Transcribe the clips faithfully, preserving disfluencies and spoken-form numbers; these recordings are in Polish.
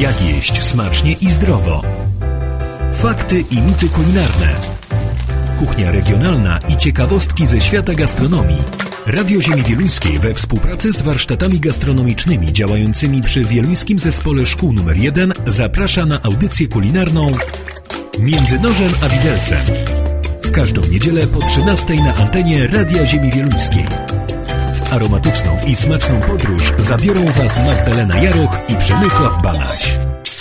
Jak jeść smacznie i zdrowo. Fakty i mity kulinarne. Kuchnia regionalna i ciekawostki ze świata gastronomii. Radio Ziemi Wieluńskiej we współpracy z warsztatami gastronomicznymi działającymi przy Wieluńskim Zespole Szkół numer jeden zaprasza na audycję kulinarną Między Nożem a Widelcem. W każdą niedzielę po trzynastej na antenie Radia Ziemi Wieluńskiej. W aromatyczną i smaczną podróż zabiorą Was Magdalena Jaroch i Przemysław Banaś.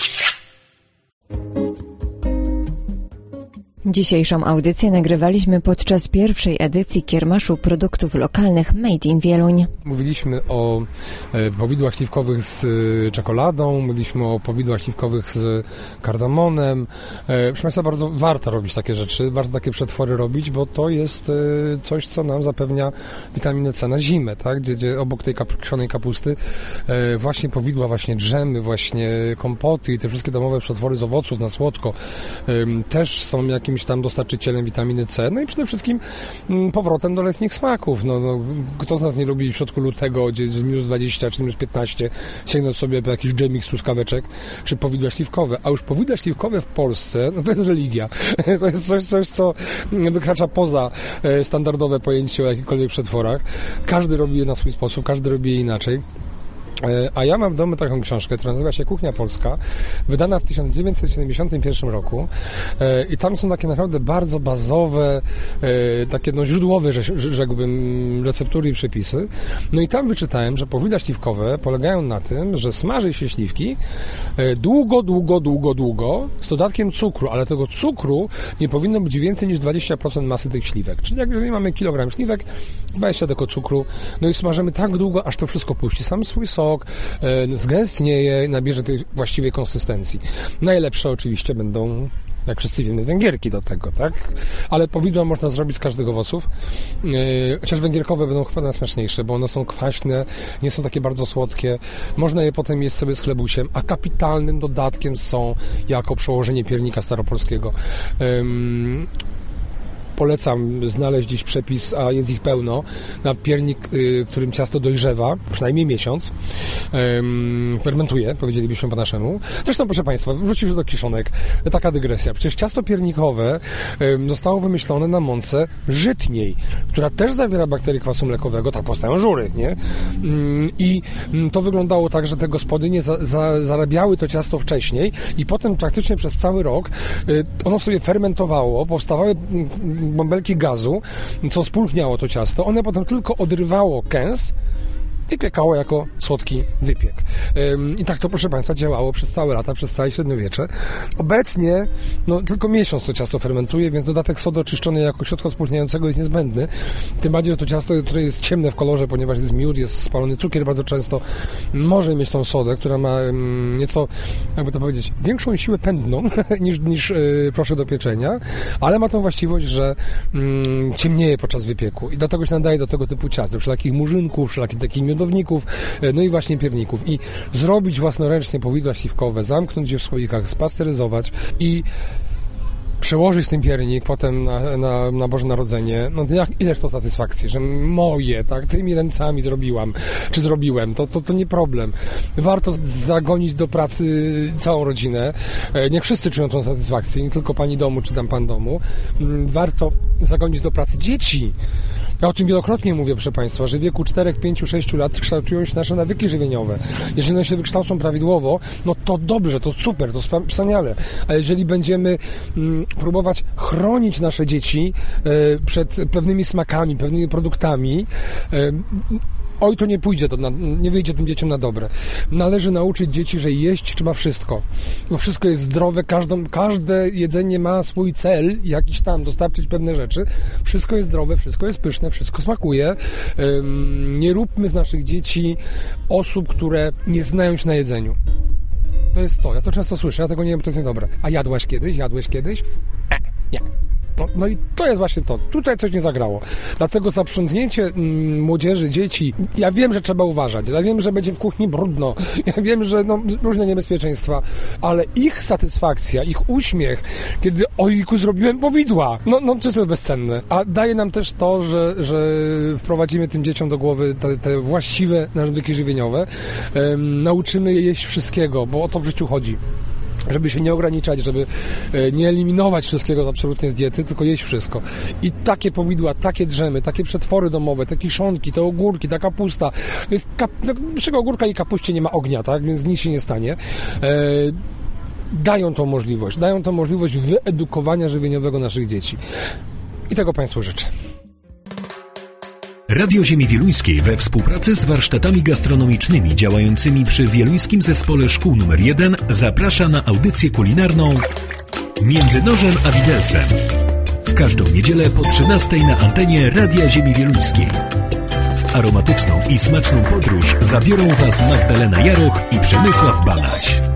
Dzisiejszą audycję nagrywaliśmy podczas pierwszej edycji Kiermaszu Produktów Lokalnych Made in Wieluń. Mówiliśmy o e, powidłach śliwkowych z e, czekoladą, mówiliśmy o powidłach śliwkowych z kardamonem. E, proszę Państwa, bardzo warto robić takie rzeczy, warto takie przetwory robić, bo to jest e, coś, co nam zapewnia witaminę C na zimę, tak? Gdzie, gdzie obok tej kap- kiszonej kapusty e, właśnie powidła, właśnie drzemy, właśnie kompoty i te wszystkie domowe przetwory z owoców na słodko e, też są jakimś tam dostarczycielem witaminy C, no i przede wszystkim m, powrotem do letnich smaków. No, no, kto z nas nie lubi w środku lutego, gdzie jest minus dwadzieścia czy minus piętnaście, sięgnąć sobie po jakiś dżemik z truskaweczek, czy powidła śliwkowe. A już powidła śliwkowe w Polsce, no to jest religia. To jest coś, coś co wykracza poza e, standardowe pojęcie o jakichkolwiek przetworach. Każdy robi je na swój sposób, każdy robi je inaczej. A ja mam w domu taką książkę, która nazywa się Kuchnia Polska, wydana w tysiąc dziewięćset siedemdziesiątym pierwszym roku i tam są takie naprawdę bardzo bazowe, takie no źródłowe, rzekłbym, receptury i przepisy. No i tam wyczytałem, że powidła śliwkowe polegają na tym, że smaży się śliwki długo, długo, długo, długo z dodatkiem cukru, ale tego cukru nie powinno być więcej niż dwadzieścia procent masy tych śliwek. Czyli jak jeżeli mamy kilogram śliwek, dwadzieścia deko cukru, no i smażymy tak długo, aż to wszystko puści sam swój sok, zgęstnieje, nabierze tej właściwej konsystencji. Najlepsze oczywiście będą, jak wszyscy wiemy, węgierki do tego, tak? Ale powidła można zrobić z każdych owoców. Yy, chociaż węgierkowe będą chyba najsmaczniejsze, bo one są kwaśne, nie są takie bardzo słodkie. Można je potem jeść sobie z chlebusiem, a kapitalnym dodatkiem są jako przełożenie piernika staropolskiego. Yy, Polecam znaleźć gdzieś przepis, a jest ich pełno, na piernik, y, którym ciasto dojrzewa, przynajmniej miesiąc, ym, fermentuje, powiedzielibyśmy po naszemu. Zresztą, proszę Państwa, wróćmy do kiszonek. Taka dygresja. Przecież ciasto piernikowe ym, zostało wymyślone na mące żytniej, która też zawiera bakterie kwasu mlekowego, tak powstają żury, nie? Ym, I ym, to wyglądało tak, że te gospodynie za, za, zarabiały to ciasto wcześniej i potem praktycznie przez cały rok y, ono sobie fermentowało, powstawały y, bąbelki gazu, co spulchniało to ciasto. One potem tylko odrywało kęs i piekało jako słodki wypiek. I tak to, proszę Państwa, działało przez całe lata, przez całe średniowiecze. Obecnie no, tylko miesiąc to ciasto fermentuje, więc dodatek sody oczyszczonej jako środka spulchniającego jest niezbędny. Tym bardziej, że to ciasto, które jest ciemne w kolorze, ponieważ jest miód, jest spalony cukier bardzo często, może mieć tą sodę, która ma um, nieco, jakby to powiedzieć, większą siłę pędną niż, niż yy, proszek do pieczenia, ale ma tą właściwość, że um, ciemnieje podczas wypieku i dlatego się nadaje do tego typu ciast, do wszelakich murzynków, wszelakich takich miodowników, no i właśnie pierników. I zrobić własnoręcznie powidła śliwkowe, zamknąć je w słoikach, spasteryzować i przełożyć ten piernik potem na, na, na Boże Narodzenie, no jak, ileż to satysfakcji, że moje, tak, tymi ręcami zrobiłam, czy zrobiłem, to, to, to nie problem. Warto zagonić do pracy całą rodzinę. Niech wszyscy czują tą satysfakcję, nie tylko pani domu, czy tam pan domu. Warto zagonić do pracy dzieci. Ja o tym wielokrotnie mówię, proszę Państwa, że w wieku cztery, pięć, sześć lat kształtują się nasze nawyki żywieniowe. Jeżeli one się wykształcą prawidłowo, no to dobrze, to super, to wspaniale. A jeżeli będziemy mm, próbować chronić nasze dzieci y, przed pewnymi smakami, pewnymi produktami, y, oj, to nie pójdzie, to na, nie wyjdzie tym dzieciom na dobre. Należy nauczyć dzieci, że jeść trzeba wszystko. Bo wszystko jest zdrowe, każdą, każde jedzenie ma swój cel, jakiś tam, dostarczyć pewne rzeczy. Wszystko jest zdrowe, wszystko jest pyszne, wszystko smakuje. Ym, nie róbmy z naszych dzieci osób, które nie znają się na jedzeniu. To jest to, ja to często słyszę, ja tego nie wiem, to jest niedobre. A jadłaś kiedyś? Jadłeś kiedyś? Nie. No, no i to jest właśnie to. Tutaj coś nie zagrało. Dlatego zaprzątnięcie mm, młodzieży, dzieci, ja wiem, że trzeba uważać. Ja wiem, że będzie w kuchni brudno. Ja wiem, że no, różne niebezpieczeństwa, ale ich satysfakcja, ich uśmiech, kiedy ojku, zrobiłem powidła, no, no czysto jest bezcenne. A daje nam też to, że, że wprowadzimy tym dzieciom do głowy te, te właściwe nawyki żywieniowe. Um, nauczymy je jeść wszystkiego, bo o to w życiu chodzi. Żeby się nie ograniczać, żeby nie eliminować wszystkiego absolutnie z diety, tylko jeść wszystko. I takie powidła, takie drzemy, takie przetwory domowe, te kiszonki, te ogórki, ta kapusta. Jest kap... Przy ogórka i kapuście nie ma ognia, tak? Więc nic się nie stanie. E... Dają tą możliwość. Dają tą możliwość wyedukowania żywieniowego naszych dzieci. I tego Państwu życzę. Radio Ziemi Wieluńskiej we współpracy z warsztatami gastronomicznymi działającymi przy Wieluńskim Zespole Szkół numer jeden zaprasza na audycję kulinarną Między Nożem a Widelcem. W każdą niedzielę po trzynastej na antenie Radia Ziemi Wieluńskiej. W aromatyczną i smaczną podróż zabiorą Was Magdalena Jaroch i Przemysław Banaś.